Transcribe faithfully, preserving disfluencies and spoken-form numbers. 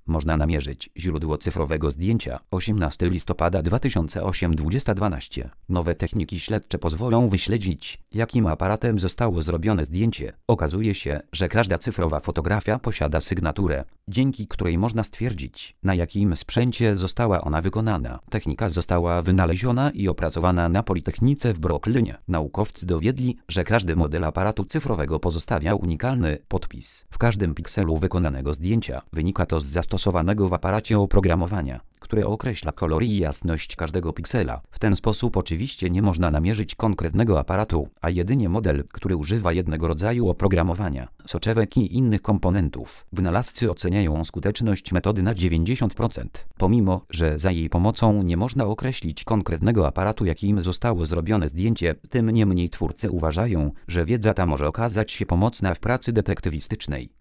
można namierzyć. Źródło cyfrowego zdjęcia. osiemnastego listopada dwa tysiące ósmego dwudziesta dwanaście. Nowe techniki śledcze pozwolą wyśledzić, jakim aparatem zostało zrobione zdjęcie. Okazuje się, że każda cyfrowa fotografia posiada sygnaturę, dzięki której można stwierdzić, na jakim sprzęcie została ona wykonana. Technika została wynaleziona i opracowana na Politechnice w Brooklynie. Naukowcy dowiedli, że każdy model aparatu cyfrowego pozostawia unikalny podpis w każdym pikselu wykonanego zdjęcia. Wynika to z zastosowanego w aparacie oprogramowania, które określa kolor i jasność każdego piksela. W ten sposób oczywiście nie można namierzyć konkretnego aparatu, a jedynie model, który używa jednego rodzaju oprogramowania, soczewek i innych komponentów. Wynalazcy oceniają skuteczność metody na dziewięćdziesiąt procent. Pomimo, że za jej pomocą nie można określić konkretnego aparatu, jakim zostało zrobione zdjęcie, tym niemniej twórcy uważają, że wiedza ta może okazać się pomocna w pracy detektywistycznej.